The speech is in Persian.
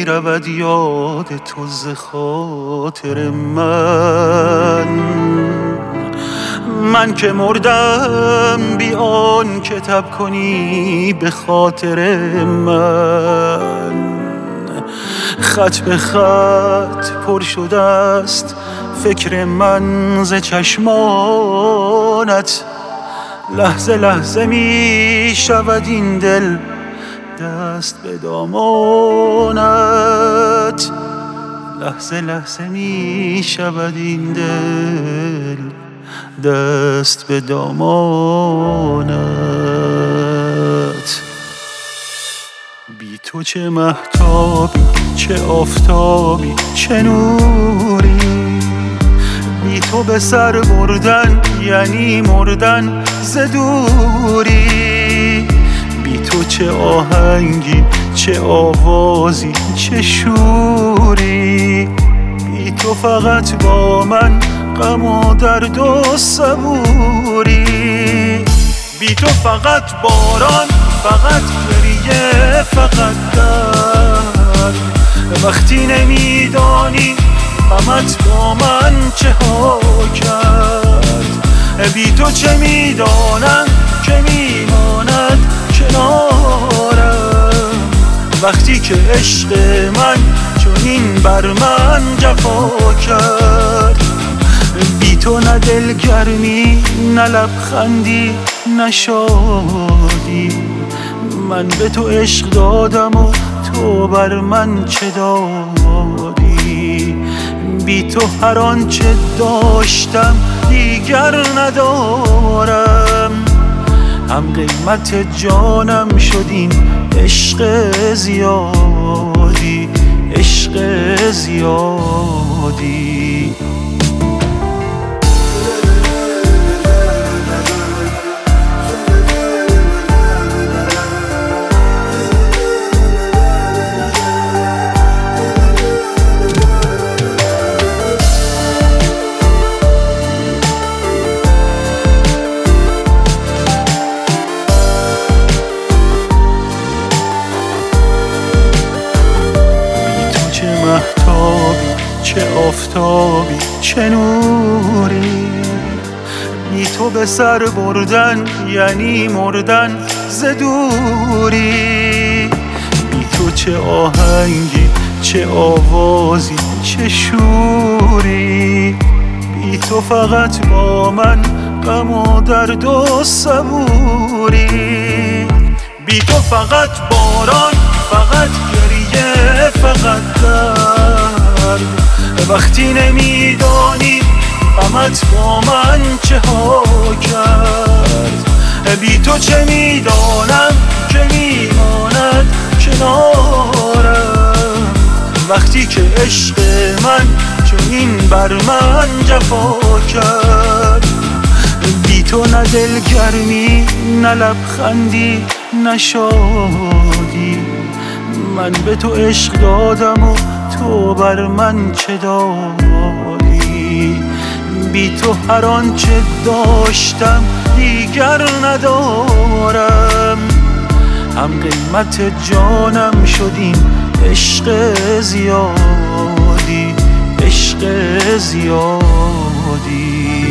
رود یاد تو ز خاطر من که مردم بی آن که تب کنی به خاطر من. خط به خط پر شده است فکر من ز چشمانت، لحظه لحظه می شود این دل دست به دامانت، لحظه لحظه می شود این دل دست به دامانت. بی تو چه مهتابی چه آفتابی چه نوری، بی تو به سر بردن یعنی مردن ز دوری. بی تو چه آهنگی چه آوازی چه شوری، بی تو فقط با من غم و درد و صبوری. بی تو فقط باران فقط گریه فقط درد، وقتی نمیدانی غمت با من چه ها کرد. بی تو چه میدانم که میماند کنارم، وقتی که عشق من چنین بر من جفا کرد. بی تو نه دلگرمی نه لبخندی نه شادی، من به تو عشق دادم و تو بر من چه دادی. بی تو هر آنچه داشتم دیگر ندارم، هم قیمت جانم شد این عشق زیادی عشق زیادی. مهتابی چه آفتابی چه نوری، بی تو به سر بردن یعنی مردن ز دوری. بی تو چه آهنگی چه آوازی چه شوری، بی تو فقط با من غم و درد و صبوری. بی تو فقط باران فقط گریه فقط درد، وقتی نمیدانی غمت با من چه ها کرد. بی تو چه میدانم که میماند کنارم، وقتی که عشق من چنین بر من جفا کرد. بی تو نه دلگرمی نه لبخندی نه شادی، من به تو عشق دادم و تو بر من چه دادی. بی تو هر آنچه داشتم دیگر ندارم، هم قیمت جانم شد این عشق زیادی عشق زیادی.